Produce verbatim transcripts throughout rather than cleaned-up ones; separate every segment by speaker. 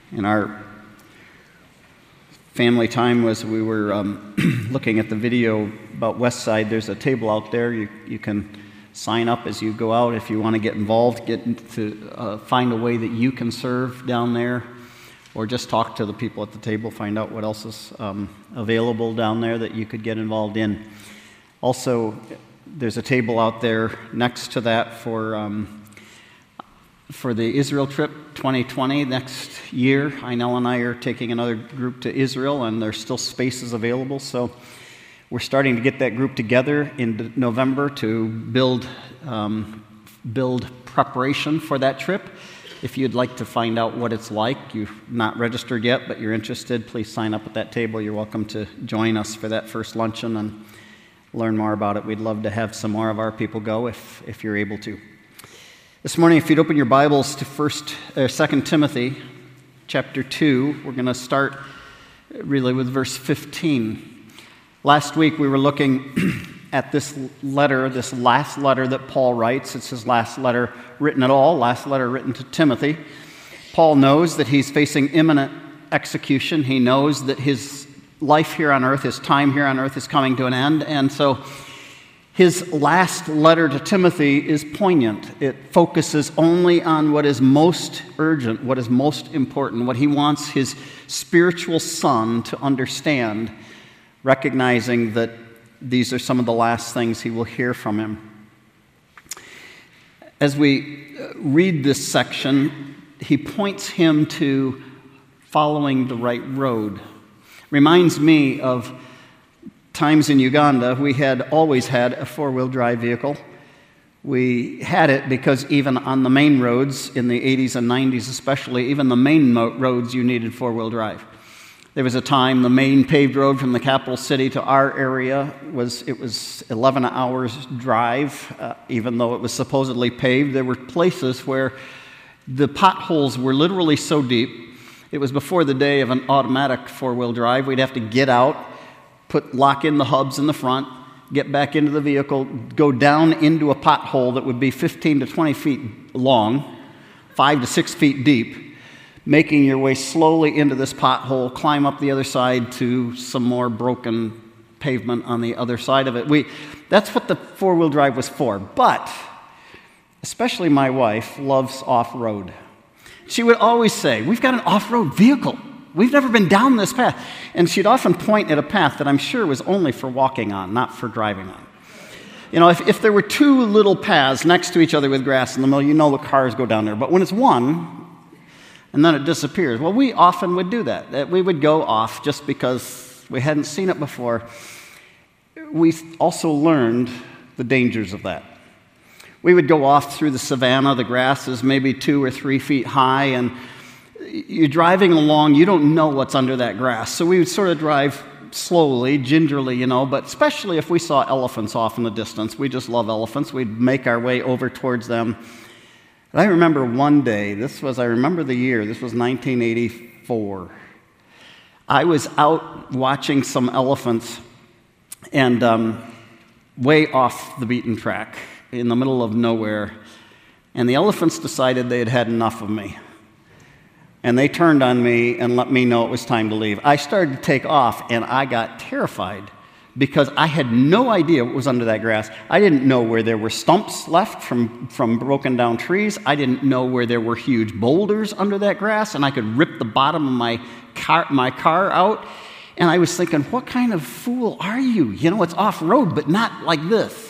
Speaker 1: In our family time was we were um, looking at the video about Westside. There's a table out there. You, you can sign up as you go out if you want to get involved, get to uh, find a way that you can serve down there, or just talk to the people at the table, find out what else is um, available down there that you could get involved in. Also, there's a table out there next to that for um, for the Israel trip twenty twenty next year. Einel and I are taking another group to Israel, and there's still spaces available. So we're starting to get that group together in November to build um, build preparation for that trip. If you'd like to find out what it's like, you've not registered yet, but you're interested, please sign up at that table. You're welcome to join us for that first luncheon and learn more about it. We'd love to have some more of our people go if, if you're able to. This morning, if you'd open your Bibles to First, uh, Second Timothy, chapter two, we're going to start really with verse fifteen. Last week, we were looking at this letter, this last letter that Paul writes. It's his last letter written at all, last letter written to Timothy. Paul knows that he's facing imminent execution. He knows that his life here on earth, his time here on earth is coming to an end, and so his last letter to Timothy is poignant. It focuses only on what is most urgent, what is most important, what he wants his spiritual son to understand, recognizing that these are some of the last things he will hear from him. As we read this section, he points him to following the right road. Reminds me of times in Uganda. We had always had a four-wheel drive vehicle. We had it because even on the main roads in the eighties and nineties especially, even the main mo- roads you needed four-wheel drive. There was a time the main paved road from the capital city to our area was it was eleven hours drive, uh, even though it was supposedly paved. There were places where the potholes were literally so deep. It was before the day of an automatic four-wheel drive. We'd have to get out, put lock in the hubs in the front, get back into the vehicle, go down into a pothole that would be fifteen to twenty feet long, five to six feet deep, making your way slowly into this pothole, climb up the other side to some more broken pavement on the other side of it. We, that's what the four-wheel drive was for. But especially my wife loves off-road. She would always say, we've got an off-road vehicle. We've never been down this path. And she'd often point at a path that I'm sure was only for walking on, not for driving on. You know, if, if there were two little paths next to each other with grass in the middle, you know the cars go down there. But when it's one, and then it disappears. Well, we often would do that. That we would go off just because we hadn't seen it before. We also learned the dangers of that. We would go off through the savannah. The grass is maybe two or three feet high, and you're driving along. You don't know what's under that grass. So we would sort of drive slowly, gingerly, you know, but especially if we saw elephants off in the distance. We just love elephants. We'd make our way over towards them. And I remember one day, this was, I remember the year, this was nineteen eighty-four. I was out watching some elephants and um, way off the beaten track in the middle of nowhere. And the elephants decided they had had enough of me. And they turned on me and let me know it was time to leave. I started to take off, and I got terrified because I had no idea what was under that grass. I didn't know where there were stumps left from, from broken down trees. I didn't know where there were huge boulders under that grass, and I could rip the bottom of my car, my car out. And I was thinking, what kind of fool are you? You know, it's off-road, but not like this.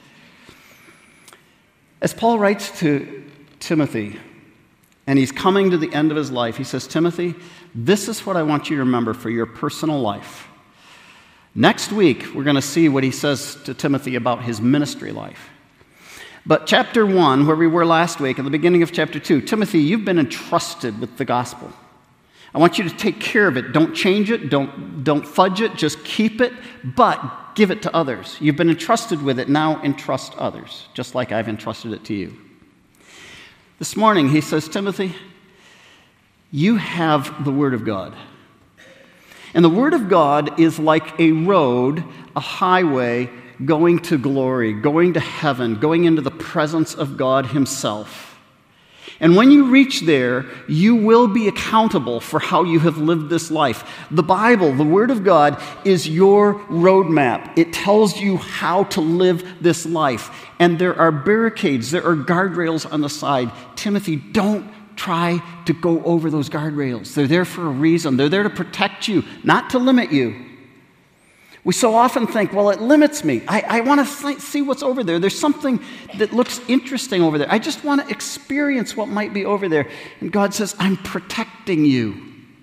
Speaker 1: As Paul writes to Timothy, and he's coming to the end of his life, he says, Timothy, this is what I want you to remember for your personal life. Next week, we're going to see what he says to Timothy about his ministry life. But chapter one, where we were last week, at the beginning of chapter two, Timothy, you've been entrusted with the gospel. I want you to take care of it. Don't change it. Don't, don't fudge it. Just keep it, but give it to others. You've been entrusted with it. Now entrust others, just like I've entrusted it to you. This morning, he says, Timothy, you have the Word of God. And the Word of God is like a road, a highway going to glory, going to heaven, going into the presence of God himself. And when you reach there, you will be accountable for how you have lived this life. The Bible, the Word of God, is your roadmap. It tells you how to live this life. And there are barricades, there are guardrails on the side. Timothy, don't try to go over those guardrails. They're there for a reason. They're there to protect you, not to limit you. We so often think, well, it limits me. I, I want to see what's over there. There's something that looks interesting over there. I just want to experience what might be over there. And God says, I'm protecting you.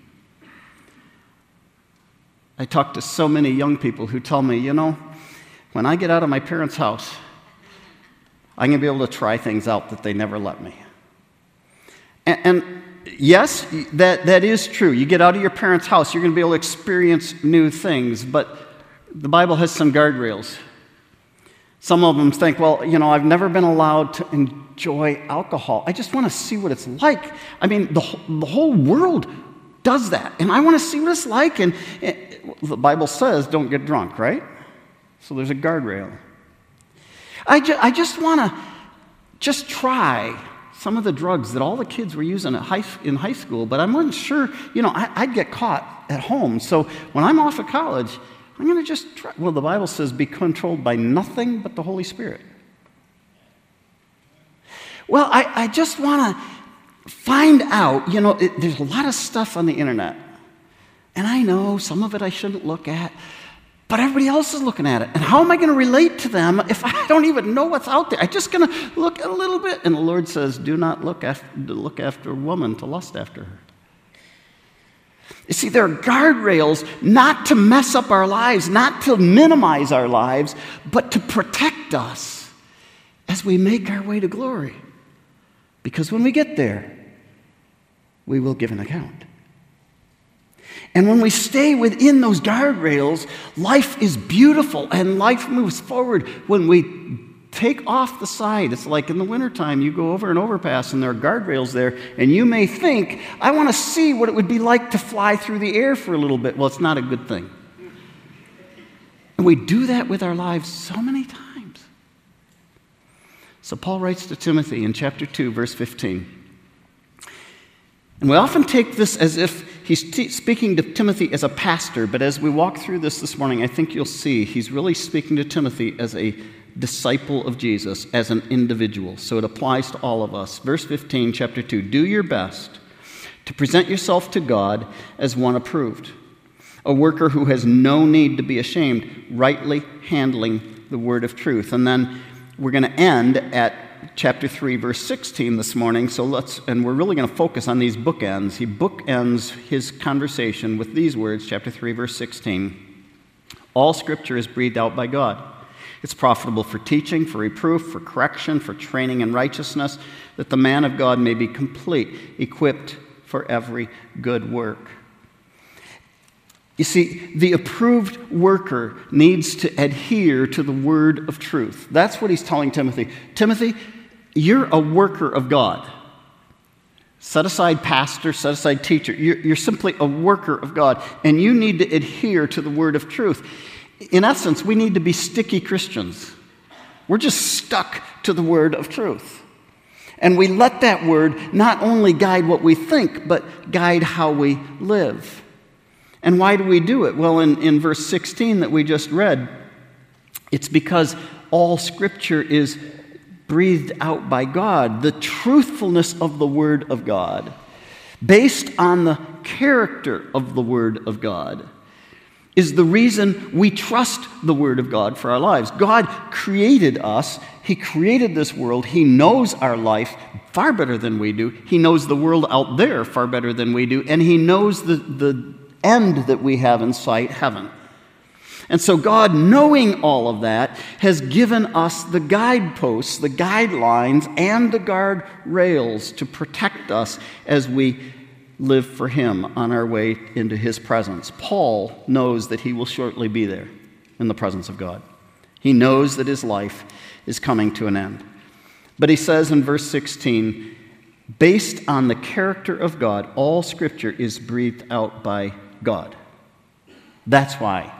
Speaker 1: I talk to so many young people who tell me, you know, when I get out of my parents' house, I'm going to be able to try things out that they never let me. And, and yes, that, that is true. You get out of your parents' house, you're going to be able to experience new things, but the Bible has some guardrails. Some of them think, well, you know, I've never been allowed to enjoy alcohol. I just want to see what it's like. I mean, the, the whole world does that, and I want to see what it's like. And, and the Bible says, don't get drunk, right? So there's a guardrail. I, ju- I just want to just try some of the drugs that all the kids were using at high, in high school, but I wasn't sure, you know, I, I'd get caught at home. So when I'm off of college, I'm going to just try. Well, the Bible says be controlled by nothing but the Holy Spirit. Well, I, I just want to find out, you know, it, there's a lot of stuff on the internet. And I know some of it I shouldn't look at, but everybody else is looking at it. And how am I going to relate to them if I don't even know what's out there? I'm just going to look a little bit. And the Lord says, do not look after, look after a woman to lust after her. You see, there are guardrails not to mess up our lives, not to minimize our lives, but to protect us as we make our way to glory. Because when we get there, we will give an account. And when we stay within those guardrails, life is beautiful and life moves forward. When we take off the side, it's like in the wintertime, you go over an overpass and there are guardrails there, and you may think, I want to see what it would be like to fly through the air for a little bit. Well, it's not a good thing. And we do that with our lives so many times. So Paul writes to Timothy in chapter two, verse fifteen. And we often take this as if he's t- speaking to Timothy as a pastor, but as we walk through this this morning, I think you'll see he's really speaking to Timothy as a disciple of Jesus, as an individual. So it applies to all of us. Verse fifteen, chapter two, do your best to present yourself to God as one approved, a worker who has no need to be ashamed, rightly handling the word of truth. And then we're going to end at chapter three, verse sixteen this morning. So let's, and we're really going to focus on these bookends. He bookends his conversation with these words, chapter three, verse sixteen. All scripture is breathed out by God. It's profitable for teaching, for reproof, for correction, for training in righteousness, that the man of God may be complete, equipped for every good work. You see, the approved worker needs to adhere to the word of truth. That's what he's telling Timothy. Timothy, you're a worker of God. Set aside pastor, set aside teacher. You're, you're simply a worker of God, and you need to adhere to the word of truth. In essence, we need to be sticky Christians. We're just stuck to the word of truth. And we let that word not only guide what we think, but guide how we live. And why do we do it? Well, in, in verse sixteen that we just read, it's because all Scripture is breathed out by God. The truthfulness of the Word of God, based on the character of the Word of God, is the reason we trust the Word of God for our lives. God created us. He created this world. He knows our life far better than we do. He knows the world out there far better than we do. And He knows the, the end that we have in sight, heaven. And so God, knowing all of that, has given us the guideposts, the guidelines, and the guardrails to protect us as we live for Him on our way into His presence. Paul knows that he will shortly be there in the presence of God. He knows that his life is coming to an end. But he says in verse sixteen, based on the character of God, all Scripture is breathed out by God. That's why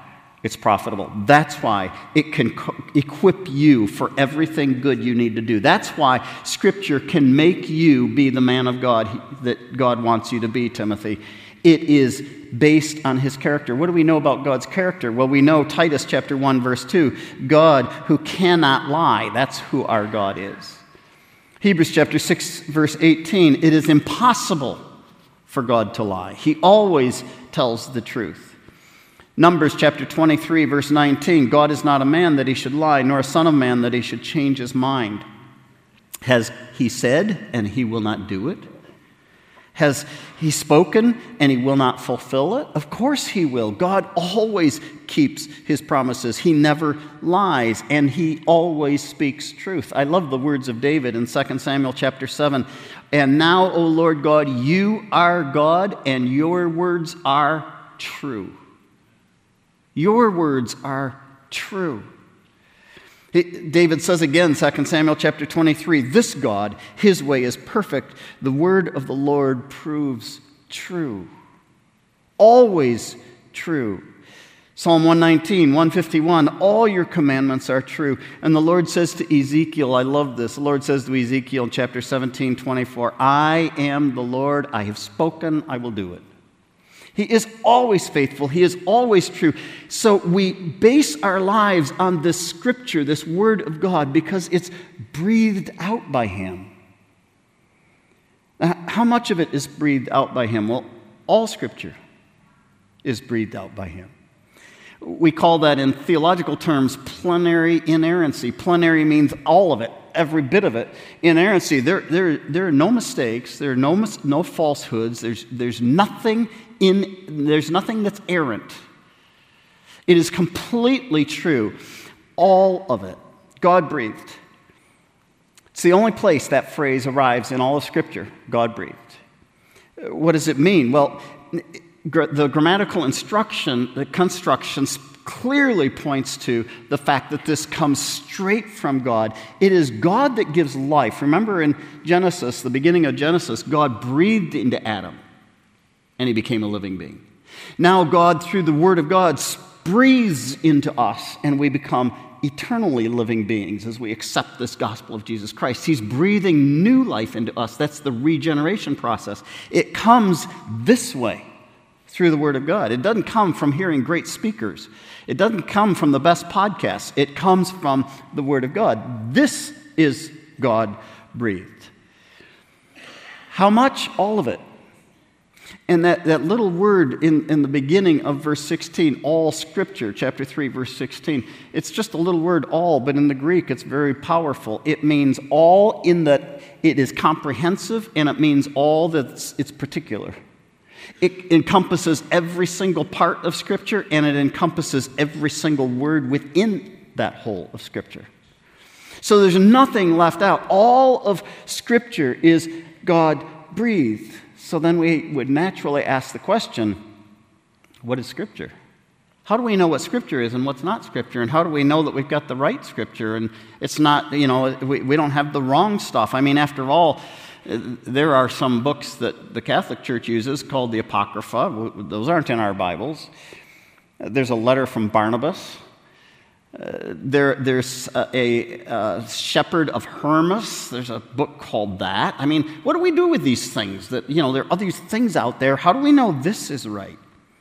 Speaker 1: it's profitable. That's why it can co- equip you for everything good you need to do. That's why Scripture can make you be the man of God that God wants you to be, Timothy. It is based on his character. What do we know about God's character? Well, we know Titus chapter one, verse two, God who cannot lie. That's who our God is. Hebrews chapter six, verse eighteen, it is impossible for God to lie. He always tells the truth. Numbers chapter twenty-three, verse nineteen, God is not a man that he should lie, nor a son of man that he should change his mind. Has he said, and he will not do it? Has he spoken, and he will not fulfill it? Of course he will. God always keeps his promises. He never lies, and he always speaks truth. I love the words of David in Second Samuel chapter seven. And now, O Lord God, you are God, and your words are true. Your words are true. David says again, Second Samuel chapter twenty-three, this God, his way is perfect. The word of the Lord proves true. Always true. Psalm one nineteen, one fifty-one, all your commandments are true. And the Lord says to Ezekiel, I love this, the Lord says to Ezekiel in chapter seventeen, twenty-four, I am the Lord, I have spoken, I will do it. He is always faithful. He is always true. So we base our lives on this Scripture, this Word of God, because it's breathed out by Him. Now, how much of it is breathed out by Him? Well, all Scripture is breathed out by Him. We call that in theological terms plenary inerrancy. Plenary means all of it, every bit of it. Inerrancy, there, there, there are no mistakes, there are no, mis- no falsehoods, there's, there's nothing in, there's nothing that's errant. It is completely true, all of it. God breathed. It's the only place that phrase arrives in all of Scripture, God breathed. What does it mean? Well, the grammatical instruction, the construction clearly points to the fact that this comes straight from God. It is God that gives life. Remember in Genesis, the beginning of Genesis, God breathed into Adam, and he became a living being. Now God, through the Word of God, breathes into us, and we become eternally living beings as we accept this gospel of Jesus Christ. He's breathing new life into us. That's the regeneration process. It comes this way, through the Word of God. It doesn't come from hearing great speakers. It doesn't come from the best podcasts. It comes from the Word of God. This is God-breathed. How much? All of it. And that, that little word in, in the beginning of verse sixteen, all Scripture, chapter three, verse sixteen, it's just a little word, all, but in the Greek it's very powerful. It means all in that it is comprehensive, and it means all that it's, it's particular. It encompasses every single part of Scripture, and it encompasses every single word within that whole of Scripture. So there's nothing left out. All of Scripture is God-breathed. So then we would naturally ask the question, what is Scripture? How do we know what Scripture is and what's not Scripture? And how do we know that we've got the right Scripture and it's not, you know, we, we don't have the wrong stuff? I mean, after all, there are some books that the Catholic Church uses called the Apocrypha. Those aren't in our Bibles. There's a letter from Barnabas. Uh, there, there's a, a, a Shepherd of Hermas. There's a book called that. I mean, what do we do with these things? That, you know, there are these things out there. How do we know this is right?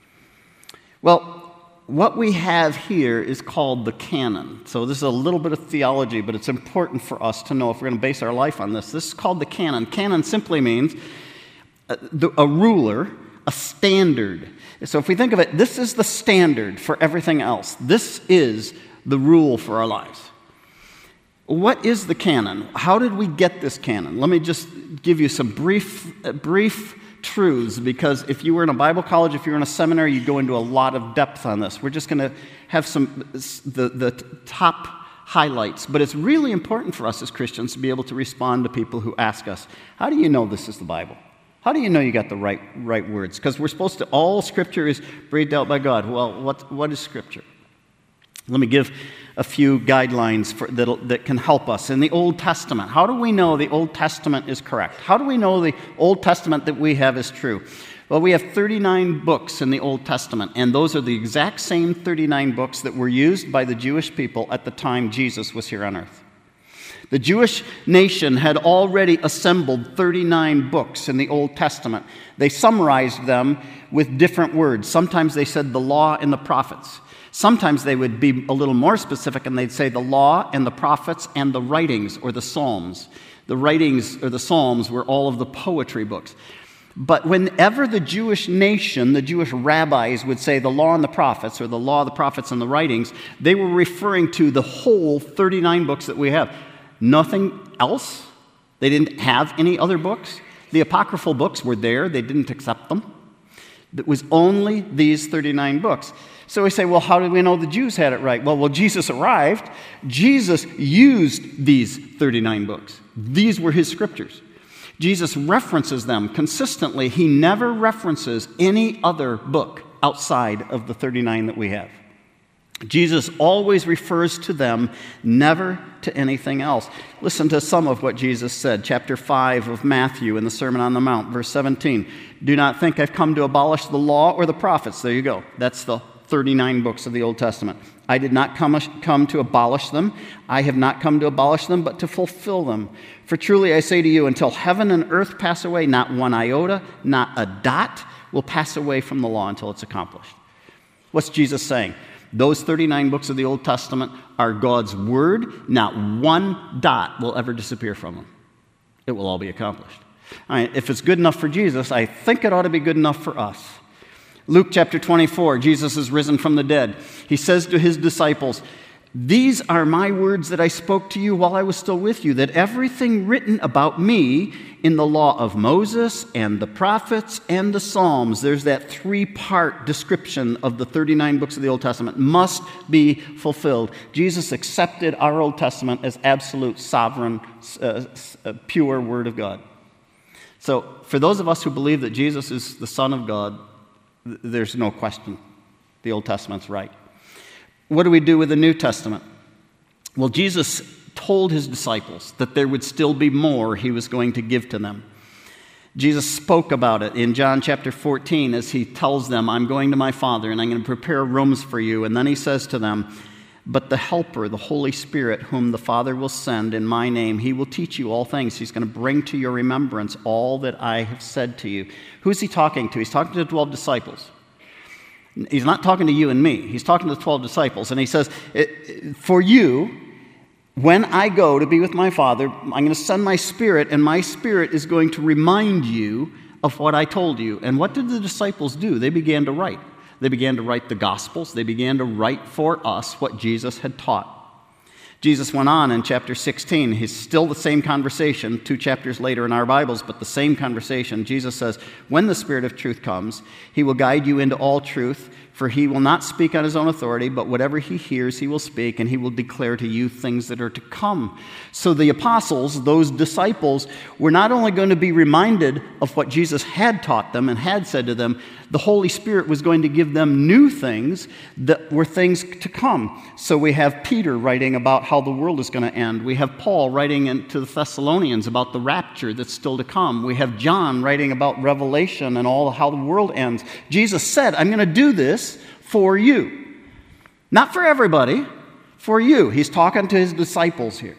Speaker 1: Well, what we have here is called the canon. So this is a little bit of theology, but it's important for us to know if we're going to base our life on this. This is called the canon. Canon simply means a, a ruler, a standard. So if we think of it, this is the standard for everything else. This is the rule for our lives. What is the canon? How did we get this canon? Let me just give you some brief, brief truths, because if you were in a Bible college, if you were in a seminary, you'd go into a lot of depth on this. We're just going to have some the, the top highlights, but it's really important for us as Christians to be able to respond to people who ask us, how do you know this is the Bible? How do you know you got the right right words? Because we're supposed to, all Scripture is breathed out by God. Well, what what is Scripture? Let me give a few guidelines for, that, that can help us. In the Old Testament, how do we know the Old Testament is correct? How do we know the Old Testament that we have is true? Well, we have thirty-nine books in the Old Testament, and those are the exact same thirty-nine books that were used by the Jewish people at the time Jesus was here on earth. The Jewish nation had already assembled thirty-nine books in the Old Testament. They summarized them with different words. Sometimes they said the law and the prophets. Sometimes they would be a little more specific and they'd say the law and the prophets and the writings or the Psalms. The writings or the Psalms were all of the poetry books. But whenever the Jewish nation, the Jewish rabbis would say the law and the prophets or the law, the prophets, and the writings, they were referring to the whole thirty-nine books that we have. Nothing else. They didn't have any other books. The apocryphal books were there. They didn't accept them. It was only these thirty-nine books. So we say, well, how did we know the Jews had it right? Well, when Jesus arrived, Jesus used these thirty-nine books. These were his scriptures. Jesus references them consistently. He never references any other book outside of the thirty-nine that we have. Jesus always refers to them, never to anything else. Listen to some of what Jesus said. Chapter five of Matthew in the Sermon on the Mount, verse seventeen. Do not think I've come to abolish the law or the prophets. There you go. That's the thirty-nine books of the Old Testament. I did not come, come to abolish them. I have not come to abolish them, but to fulfill them. For truly I say to you, until heaven and earth pass away, not one iota, not a dot will pass away from the law until it's accomplished. What's Jesus saying? Those thirty-nine books of the Old Testament are God's word. Not one dot will ever disappear from them. It will all be accomplished. All right, if it's good enough for Jesus, I think it ought to be good enough for us. Luke chapter twenty-four, Jesus is risen from the dead. He says to his disciples, these are my words that I spoke to you while I was still with you, that everything written about me in the law of Moses and the prophets and the Psalms, there's that three-part description of the thirty-nine books of the Old Testament, must be fulfilled. Jesus accepted our Old Testament as absolute, sovereign, uh, pure Word of God. So for those of us who believe that Jesus is the Son of God, there's no question. The Old Testament's right. What do we do with the New Testament? Well, Jesus told his disciples that there would still be more he was going to give to them. Jesus spoke about it in John chapter fourteen as he tells them, I'm going to my Father and I'm going to prepare rooms for you. And then he says to them, but the Helper, the Holy Spirit, whom the Father will send in my name, he will teach you all things. He's going to bring to your remembrance all that I have said to you. Who's he talking to? He's talking to the twelve disciples. He's not talking to you and me. He's talking to the twelve disciples. And he says, for you, when I go to be with my Father, I'm going to send my Spirit, and my Spirit is going to remind you of what I told you. And what did the disciples do? They began to write. They began to write the Gospels. They began to write for us what Jesus had taught. Jesus went on in chapter sixteen. He's still the same conversation, two chapters later in our Bibles, but the same conversation. Jesus says, when the Spirit of truth comes, he will guide you into all truth, for he will not speak on his own authority, but whatever he hears, he will speak, and he will declare to you things that are to come. So the apostles, those disciples, were not only going to be reminded of what Jesus had taught them and had said to them, the Holy Spirit was going to give them new things that were things to come. So we have Peter writing about how the world is going to end. We have Paul writing to the Thessalonians about the rapture that's still to come. We have John writing about Revelation and all how the world ends. Jesus said, I'm going to do this for you. Not for everybody, for you. He's talking to his disciples here.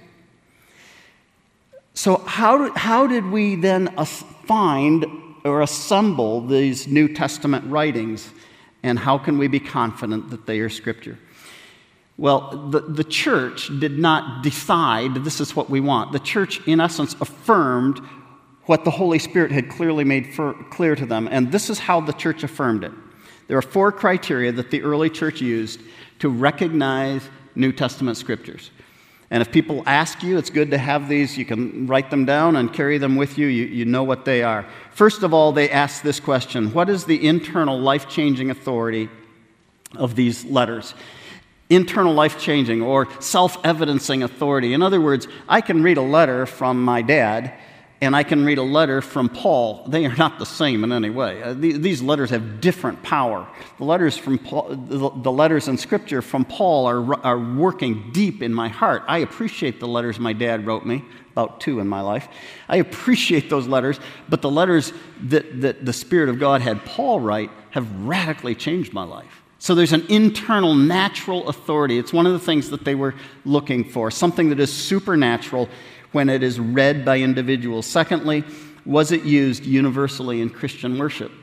Speaker 1: So how did, how did we then find or assemble these New Testament writings, and how can we be confident that they are Scripture? Well, the, the church did not decide this is what we want. The church, in essence, affirmed what the Holy Spirit had clearly made for, clear to them, and this is how the church affirmed it. There are four criteria that the early church used to recognize New Testament Scriptures. And if people ask you, it's good to have these. You can write them down and carry them with you. You, you know what they are. First of all, they ask this question: what is the internal life-changing authority of these letters? Internal life-changing or self-evidencing authority. In other words, I can read a letter from my dad, and I can read a letter from Paul. They are not the same in any way. Uh, the, these letters have different power. The letters from Paul, the, the letters in Scripture from Paul are, are working deep in my heart. I appreciate the letters my dad wrote me, about two in my life. I appreciate those letters, but the letters that, that the Spirit of God had Paul write have radically changed my life. So there's an internal, natural authority. It's one of the things that they were looking for, something that is supernatural when it is read by individuals. Secondly, was it used universally in Christian worship?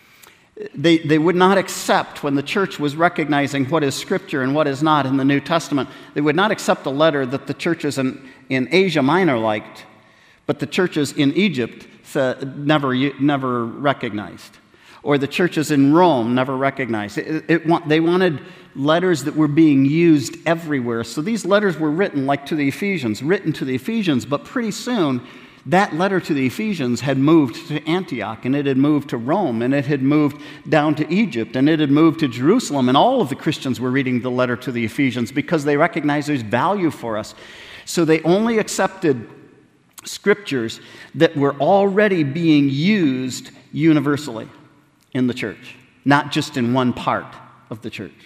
Speaker 1: They, they would not accept, when the church was recognizing what is Scripture and what is not in the New Testament, they would not accept a letter that the churches in, in Asia Minor liked, but the churches in Egypt never, never recognized, or the churches in Rome never recognized. It, it, they wanted letters that were being used everywhere. So these letters were written, like to the Ephesians, written to the Ephesians, but pretty soon that letter to the Ephesians had moved to Antioch, and it had moved to Rome, and it had moved down to Egypt, and it had moved to Jerusalem, and all of the Christians were reading the letter to the Ephesians because they recognized there's value for us. So they only accepted scriptures that were already being used universally in the church, not just in one part of the church.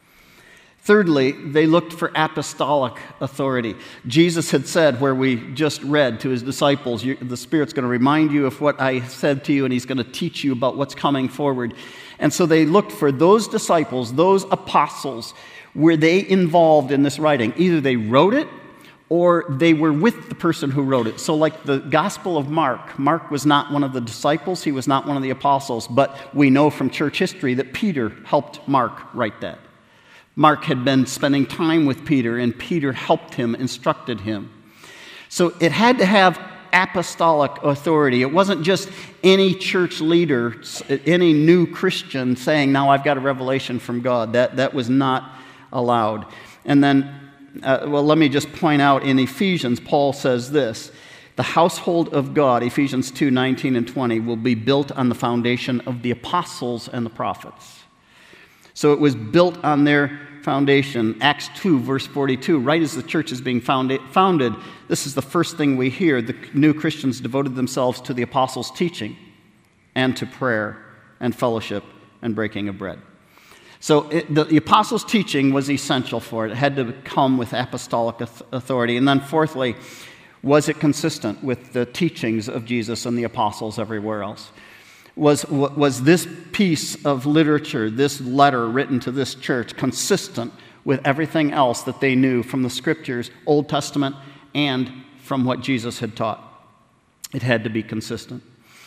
Speaker 1: Thirdly, they looked for apostolic authority. Jesus had said, where we just read to his disciples, the Spirit's going to remind you of what I said to you, and he's going to teach you about what's coming forward. And so they looked for those disciples, those apostles, were they involved in this writing? Either they wrote it, or they were with the person who wrote it. So like the Gospel of Mark, Mark was not one of the disciples, he was not one of the apostles, but we know from church history that Peter helped Mark write that. Mark had been spending time with Peter, and Peter helped him, instructed him. So it had to have apostolic authority. It wasn't just any church leader, any new Christian saying, now I've got a revelation from God. That, that was not allowed. And then, uh, well, let me just point out in Ephesians, Paul says this, the household of God, Ephesians two, nineteen and twenty, will be built on the foundation of the apostles and the prophets. So it was built on their foundation. Acts two, verse forty-two, right as the church is being founded, this is the first thing we hear. The new Christians devoted themselves to the apostles' teaching and to prayer and fellowship and breaking of bread. So it, the, the apostles' teaching was essential for it. It had to come with apostolic authority. And then fourthly, was it consistent with the teachings of Jesus and the apostles everywhere else? Was, was this piece of literature, this letter written to this church, consistent with everything else that they knew from the Scriptures, Old Testament, and from what Jesus had taught? It had to be consistent.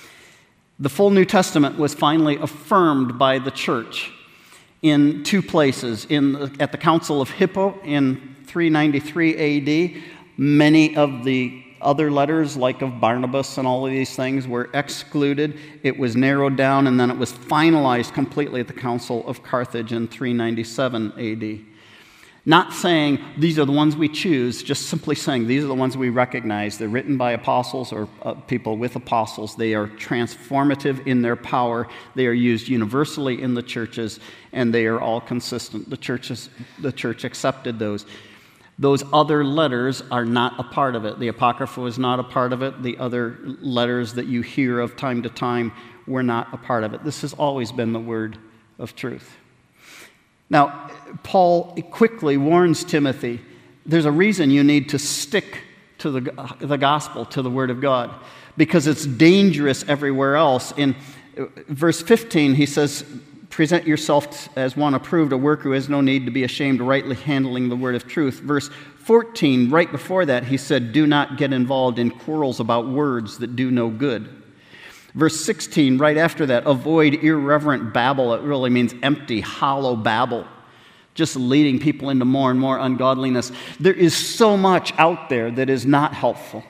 Speaker 1: The full New Testament was finally affirmed by the church in two places. In, at the Council of Hippo in three ninety-three A D, many of the other letters, like of Barnabas and all of these things, were excluded. It was narrowed down, and then it was finalized completely at the Council of Carthage in three ninety-seven A D. Not saying these are the ones we choose, just simply saying these are the ones we recognize. They're written by apostles or uh, people with apostles. They are transformative in their power. They are used universally in the churches, and they are all consistent. The churches, the church accepted those. Those other letters are not a part of it. The Apocrypha was not a part of it. The other letters that you hear of time to time were not a part of it. This has always been the word of truth. Now, Paul quickly warns Timothy, there's a reason you need to stick to the, the gospel, to the word of God, because it's dangerous everywhere else. In verse fifteen, he says, present yourself as one approved, a worker who has no need to be ashamed, rightly handling the word of truth. Verse fourteen, right before that, he said, do not get involved in quarrels about words that do no good. Verse sixteen, right after that, avoid irreverent babble. It really means empty, hollow babble, just leading people into more and more ungodliness. There is so much out there that is not helpful.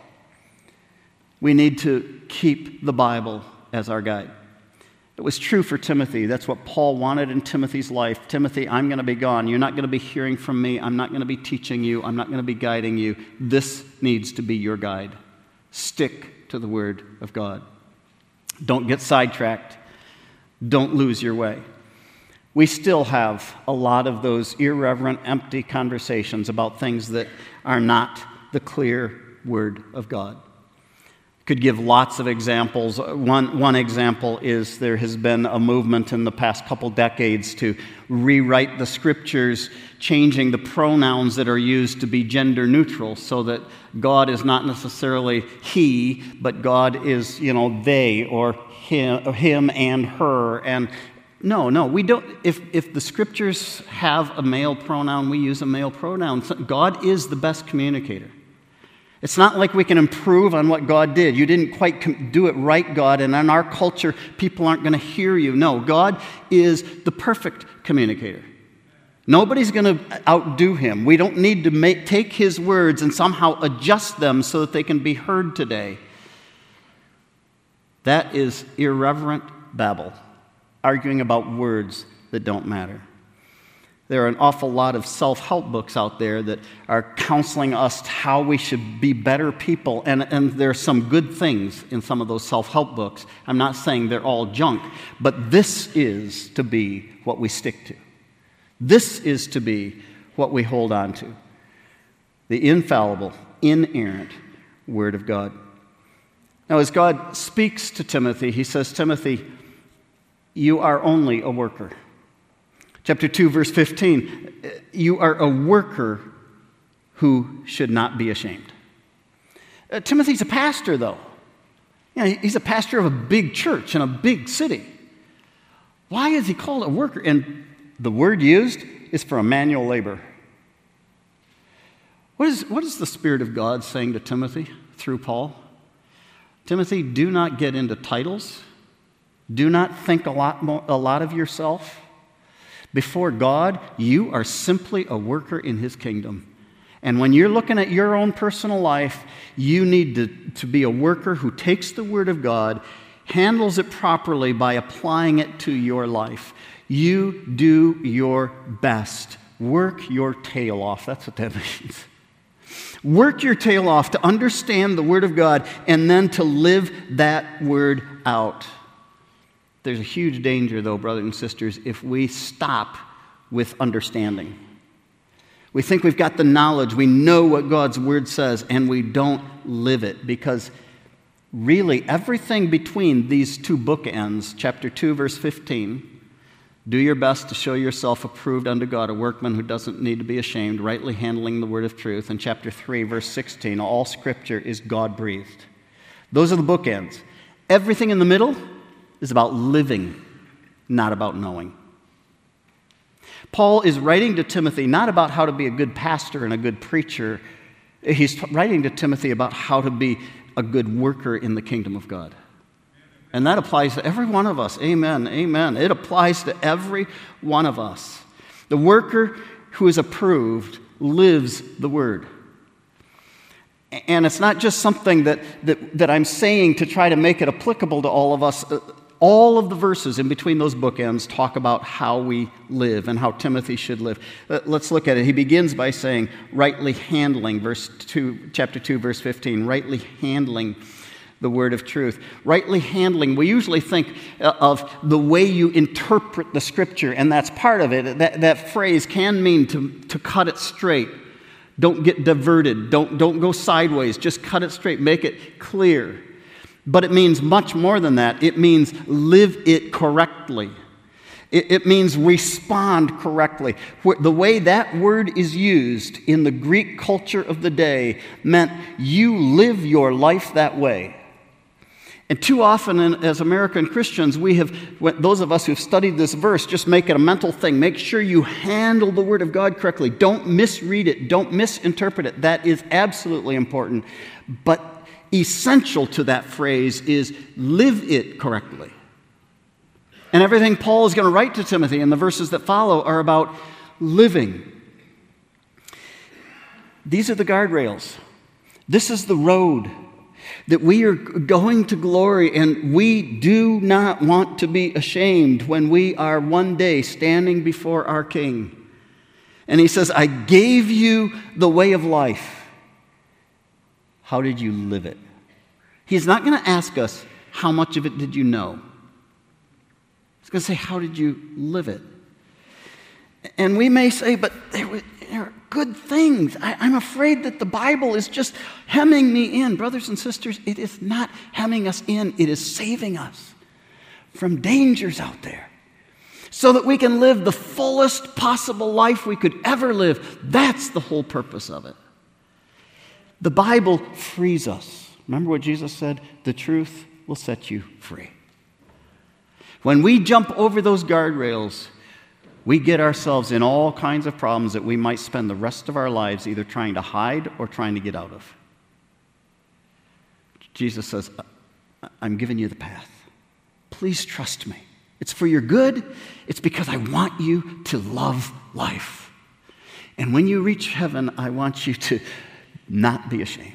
Speaker 1: We need to keep the Bible as our guide. It was true for Timothy. That's what Paul wanted in Timothy's life. Timothy, I'm going to be gone. You're not going to be hearing from me. I'm not going to be teaching you. I'm not going to be guiding you. This needs to be your guide. Stick to the word of God. Don't get sidetracked. Don't lose your way. We still have a lot of those irreverent, empty conversations about things that are not the clear word of God. Could give lots of examples. One, one example is there has been a movement in the past couple decades to rewrite the scriptures, changing the pronouns that are used to be gender neutral so that God is not necessarily he, but God is, you know, they or him, him and her. And no, no, we don't. If, if the scriptures have a male pronoun, we use a male pronoun. God is the best communicator. It's not like we can improve on what God did. You didn't quite do it right, God, and in our culture, people aren't going to hear you. No, God is the perfect communicator. Nobody's going to outdo him. We don't need to make, take his words and somehow adjust them so that they can be heard today. That is irreverent babble, arguing about words that don't matter. There are an awful lot of self-help books out there that are counseling us how we should be better people, and, and there are some good things in some of those self-help books. I'm not saying they're all junk, but this is to be what we stick to. This is to be what we hold on to. The infallible, inerrant Word of God. Now, as God speaks to Timothy, he says, Timothy, you are only a worker. Chapter two, verse fifteen, you are a worker who should not be ashamed. Uh, Timothy's a pastor, though. You know, he's a pastor of a big church in a big city. Why is he called a worker? And the word used is for a manual labor. What is, what is the Spirit of God saying to Timothy through Paul? Timothy, do not get into titles. Do not think a lot, more, a lot of yourself. Before God, you are simply a worker in his kingdom. And when you're looking at your own personal life, you need to, to be a worker who takes the Word of God, handles it properly by applying it to your life. You do your best. Work your tail off. That's what that means. Work your tail off to understand the Word of God and then to live that Word out. There's a huge danger, though, brothers and sisters, if we stop with understanding. We think we've got the knowledge, we know what God's Word says, and we don't live it, because really everything between these two bookends, chapter two, verse fifteen, do your best to show yourself approved unto God, a workman who doesn't need to be ashamed, rightly handling the word of truth, and chapter three, verse sixteen, all Scripture is God-breathed. Those are the bookends. Everything in the middle is about living, not about knowing. Paul is writing to Timothy not about how to be a good pastor and a good preacher. He's writing to Timothy about how to be a good worker in the kingdom of God. And that applies to every one of us. Amen, amen. It applies to every one of us. The worker who is approved lives the word. And it's not just something that, that, that I'm saying to try to make it applicable to all of us. All of the verses in between those bookends talk about how we live and how Timothy should live. Let's look at it. He begins by saying, rightly handling, verse two, chapter two, verse fifteen, rightly handling the word of truth. Rightly handling, we usually think of the way you interpret the Scripture, and that's part of it. That, that phrase can mean to, to cut it straight. Don't get diverted. Don't, don't go sideways. Just cut it straight. Make it clear. But it means much more than that. It means live it correctly. It, it means respond correctly. The way that word is used in the Greek culture of the day meant you live your life that way. And too often as American Christians, we have, those of us who've studied this verse, just make it a mental thing. Make sure you handle the Word of God correctly. Don't misread it. Don't misinterpret it. That is absolutely important. But essential to that phrase is live it correctly. And everything Paul is going to write to Timothy in the verses that follow are about living. These are the guardrails. This is the road that we are going to glory, and we do not want to be ashamed when we are one day standing before our King. And he says, I gave you the way of life. How did you live it? He's not going to ask us, how much of it did you know? He's going to say, how did you live it? And we may say, but there were, there were good things. I, I'm afraid that the Bible is just hemming me in. Brothers and sisters, it is not hemming us in. It is saving us from dangers out there so that we can live the fullest possible life we could ever live. That's the whole purpose of it. The Bible frees us. Remember what Jesus said? The truth will set you free. When we jump over those guardrails, we get ourselves in all kinds of problems that we might spend the rest of our lives either trying to hide or trying to get out of. Jesus says, I'm giving you the path. Please trust me. It's for your good. It's because I want you to love life. And when you reach heaven, I want you to not be ashamed.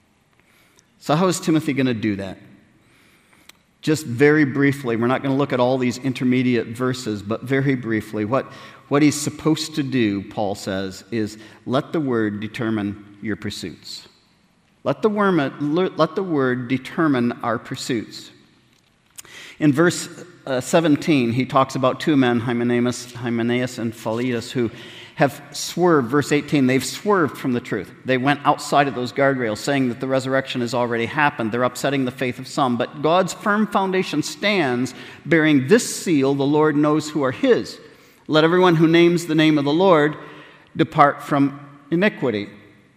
Speaker 1: So how is Timothy going to do that? Just very briefly, we're not going to look at all these intermediate verses, but very briefly, what, what he's supposed to do, Paul says, is let the word determine your pursuits. Let the, worm, let the word determine our pursuits. In verse uh, seventeen, he talks about two men, Hymenaeus, Hymenaeus and Philetus, who have swerved, verse eighteen, they've swerved from the truth. They went outside of those guardrails, saying that the resurrection has already happened. They're upsetting the faith of some. But God's firm foundation stands, bearing this seal, the Lord knows who are his. Let everyone who names the name of the Lord depart from iniquity.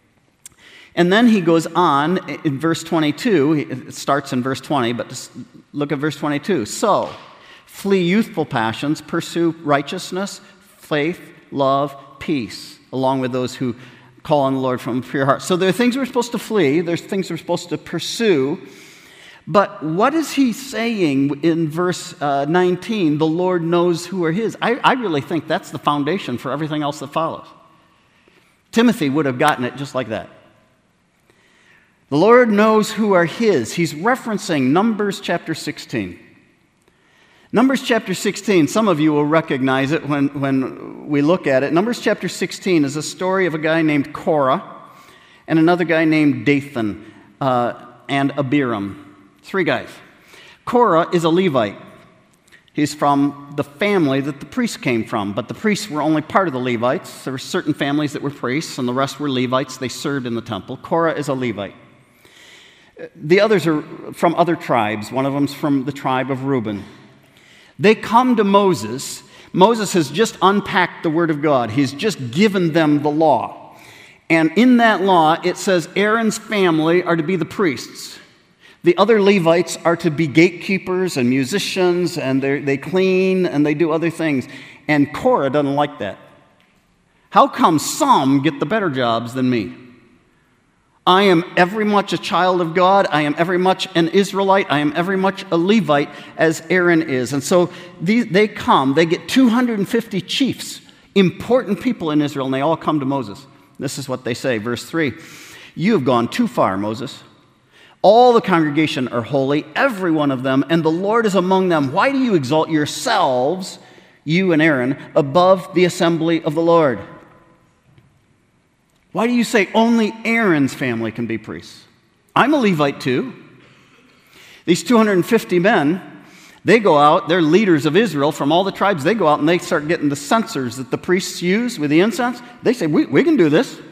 Speaker 1: And then he goes on in verse twenty-two. It starts in verse twenty, but just look at verse twenty-two. So, flee youthful passions, pursue righteousness, faith, love, peace, along with those who call on the Lord from a pure heart. So there are things we're supposed to flee. There's things we're supposed to pursue. But what is he saying in verse uh, nineteen? The Lord knows who are his. I, I really think that's the foundation for everything else that follows. Timothy would have gotten it just like that. The Lord knows who are his. He's referencing Numbers chapter sixteen. Numbers chapter sixteen, some of you will recognize it when, when we look at it. Numbers chapter sixteen is a story of a guy named Korah and another guy named Dathan uh, and Abiram. Three guys. Korah is a Levite. He's from the family that the priests came from, but the priests were only part of the Levites. There were certain families that were priests, and the rest were Levites. They served in the temple. Korah is a Levite. The others are from other tribes. One of them's from the tribe of Reuben. They come to Moses. Moses has just unpacked the Word of God. He's just given them the law. And in that law, it says Aaron's family are to be the priests. The other Levites are to be gatekeepers and musicians, and they clean and they do other things. And Korah doesn't like that. How come some get the better jobs than me? I am every much a child of God. I am every much an Israelite. I am every much a Levite as Aaron is. And so these, they come, they get two hundred fifty chiefs, important people in Israel, and they all come to Moses. This is what they say, verse three. You have gone too far, Moses. All the congregation are holy, every one of them, and the Lord is among them. Why do you exalt yourselves, you and Aaron, above the assembly of the Lord? Why do you say only Aaron's family can be priests? I'm a Levite too. These two hundred fifty men, they go out, they're leaders of Israel from all the tribes. They go out and they start getting the censers that the priests use with the incense. They say, we, we can do this.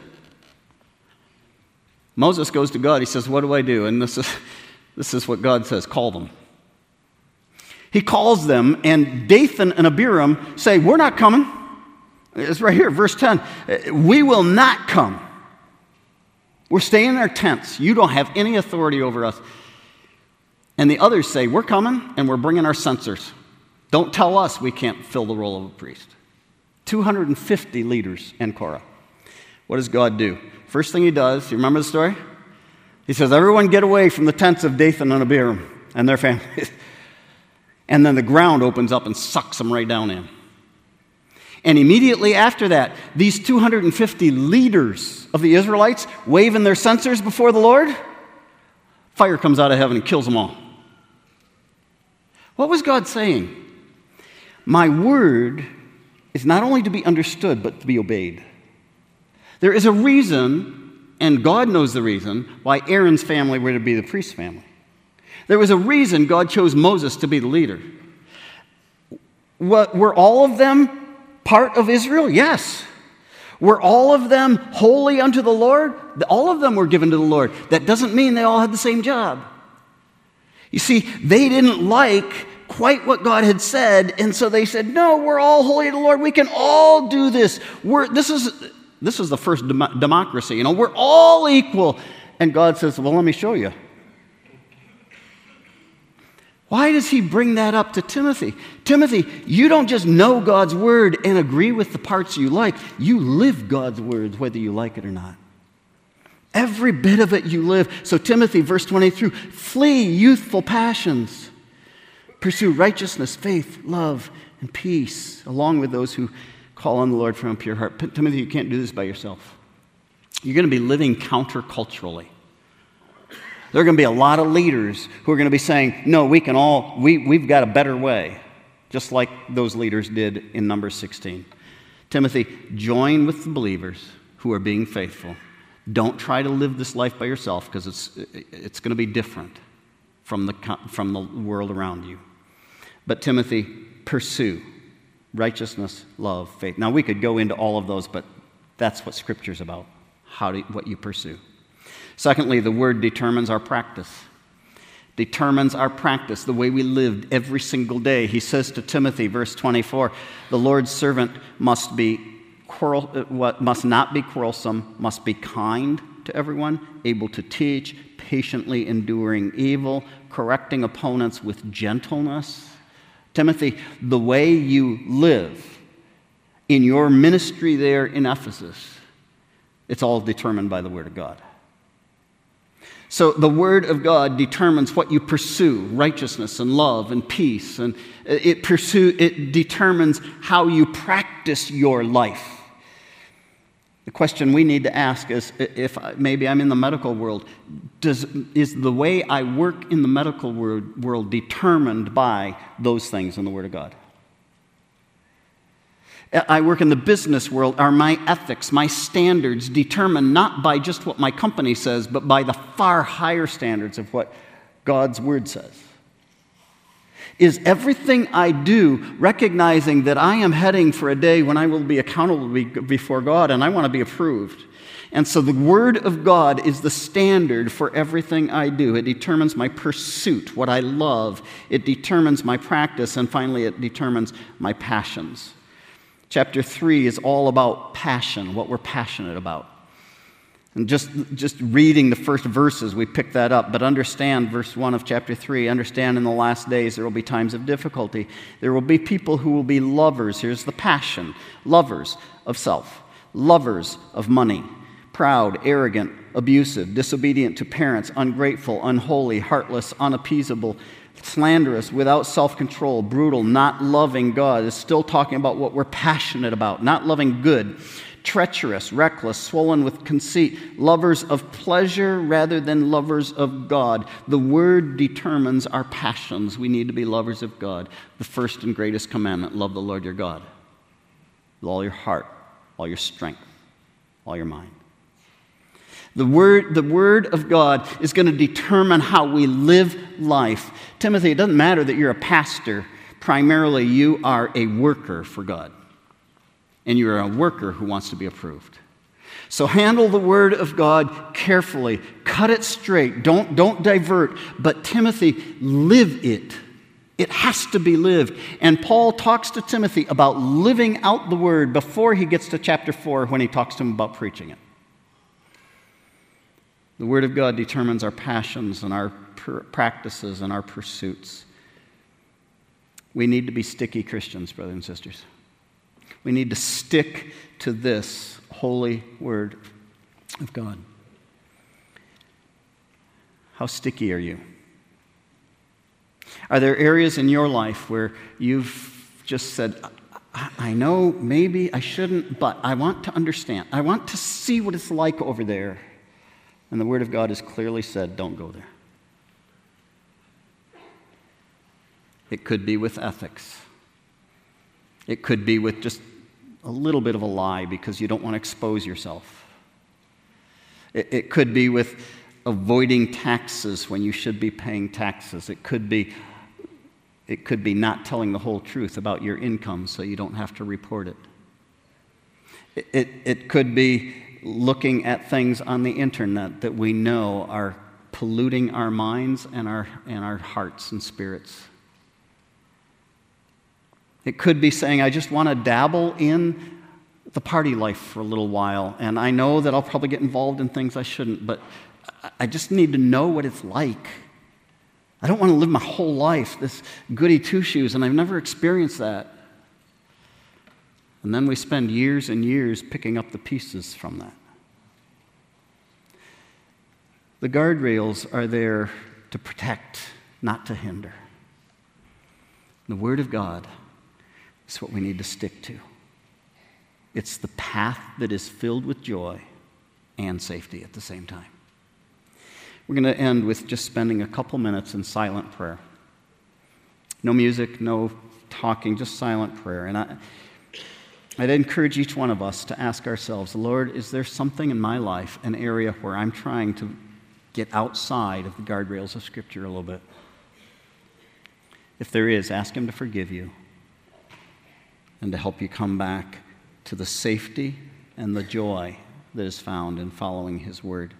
Speaker 1: Moses goes to God. He says, what do I do? And this is, this is what God says, call them. He calls them, and Dathan and Abiram say, we're not coming. It's right here, verse ten. We will not come. We're staying in our tents. You don't have any authority over us. And the others say, we're coming and we're bringing our censers. Don't tell us we can't fill the role of a priest. two hundred fifty leaders and Korah. What does God do? First thing he does, you remember the story? He says, everyone get away from the tents of Dathan and Abiram and their families. And then the ground opens up and sucks them right down in. And immediately after that, these two hundred fifty leaders of the Israelites waving their censers before the Lord, fire comes out of heaven and kills them all. What was God saying? My word is not only to be understood, but to be obeyed. There is a reason, and God knows the reason, why Aaron's family were to be the priest's family. There was a reason God chose Moses to be the leader. What, were all of them part of Israel? Yes. Were all of them holy unto the Lord? All of them were given to the Lord. That doesn't mean they all had the same job. You see, they didn't like quite what God had said, and so they said, no, we're all holy to the Lord. We can all do this. We're, this is this is the first dem- democracy. You know, we're all equal. And God says, well, let me show you. Why does he bring that up to Timothy? Timothy, you don't just know God's word and agree with the parts you like. You live God's words, whether you like it or not. Every bit of it you live. So Timothy, verse twenty-three, flee youthful passions. Pursue righteousness, faith, love, and peace, along with those who call on the Lord from a pure heart. Timothy, you can't do this by yourself. You're going to be living counterculturally. There are going to be a lot of leaders who are going to be saying, no, we can all, we, we've got a better way, just like those leaders did in Numbers sixteen. Timothy, join with the believers who are being faithful. Don't try to live this life by yourself, because it's, it's going to be different from the, from the world around you. But Timothy, pursue righteousness, love, faith. Now, we could go into all of those, but that's what Scripture's about, how do, what you pursue. Secondly, the word determines our practice. Determines our practice, the way we lived every single day. He says to Timothy, verse twenty-four, the Lord's servant must be quarrel, what must not be quarrelsome, must be kind to everyone, able to teach, patiently enduring evil, correcting opponents with gentleness. Timothy, the way you live in your ministry there in Ephesus, it's all determined by the Word of God. So the Word of God determines what you pursue, righteousness and love and peace, and it pursue it determines how you practice your life. The question we need to ask is, if maybe I'm in the medical world, does, is the way I work in the medical world, world determined by those things in the Word of God? I work in the business world. Are my ethics, my standards determined not by just what my company says, but by the far higher standards of what God's Word says? Is everything I do recognizing that I am heading for a day when I will be accountable before God and I want to be approved? And so the Word of God is the standard for everything I do. It determines my pursuit, what I love. It determines my practice. And finally, it determines my passions. Chapter three is all about passion, what we're passionate about. And just, just reading the first verses, we pick that up. But understand, verse one of chapter three, understand in the last days there will be times of difficulty. There will be people who will be lovers. Here's the passion. Lovers of self. Lovers of money. Proud, arrogant, abusive, disobedient to parents, ungrateful, unholy, heartless, unappeasable, slanderous, without self-control, brutal, not loving God. It's still talking about what we're passionate about, not loving good. Treacherous, reckless, swollen with conceit, lovers of pleasure rather than lovers of God. The Word determines our passions. We need to be lovers of God. The first and greatest commandment, love the Lord your God with all your heart, all your strength, all your mind. The word, the Word of God is going to determine how we live life. Timothy, it doesn't matter that you're a pastor. Primarily, you are a worker for God. And you're a worker who wants to be approved. So handle the Word of God carefully. Cut it straight. Don't, don't divert. But Timothy, live it. It has to be lived. And Paul talks to Timothy about living out the Word before he gets to chapter four when he talks to him about preaching it. The Word of God determines our passions and our pr- practices and our pursuits. We need to be sticky Christians, brothers and sisters. We need to stick to this holy Word of God. How sticky are you? Are there areas in your life where you've just said, I know maybe I shouldn't, but I want to understand. I want to see what it's like over there. And the Word of God has clearly said, don't go there. It could be with ethics. It could be with just a little bit of a lie because you don't want to expose yourself. It, it could be with avoiding taxes when you should be paying taxes. It could be, it could be not telling the whole truth about your income so you don't have to report it. It, it, it could be looking at things on the internet that we know are polluting our minds and our, and our hearts and spirits. It could be saying, I just want to dabble in the party life for a little while, and I know that I'll probably get involved in things I shouldn't, but I just need to know what it's like. I don't want to live my whole life this goody two-shoes, and I've never experienced that. And then we spend years and years picking up the pieces from that. The guardrails are there to protect, not to hinder. The Word of God is what we need to stick to. It's the path that is filled with joy and safety at the same time. We're going to end with just spending a couple minutes in silent prayer. No music, no talking, just silent prayer. And I, I'd encourage each one of us to ask ourselves, Lord, is there something in my life, an area where I'm trying to get outside of the guardrails of Scripture a little bit? If there is, ask Him to forgive you and to help you come back to the safety and the joy that is found in following His Word.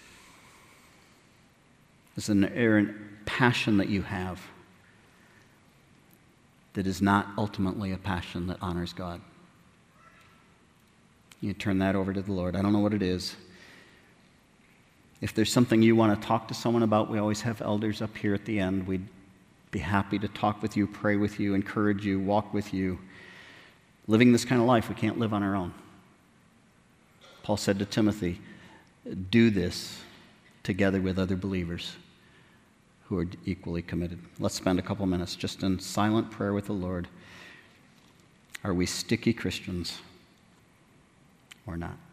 Speaker 1: There's an errant passion that you have that is not ultimately a passion that honors God. You turn that over to the Lord. I don't know what it is. If there's something you want to talk to someone about, we always have elders up here at the end. We'd be happy to talk with you, pray with you, encourage you, walk with you. Living this kind of life, we can't live on our own. Paul said to Timothy, do this together with other believers who are equally committed. Let's spend a couple minutes just in silent prayer with the Lord. Are we sticky Christians or not?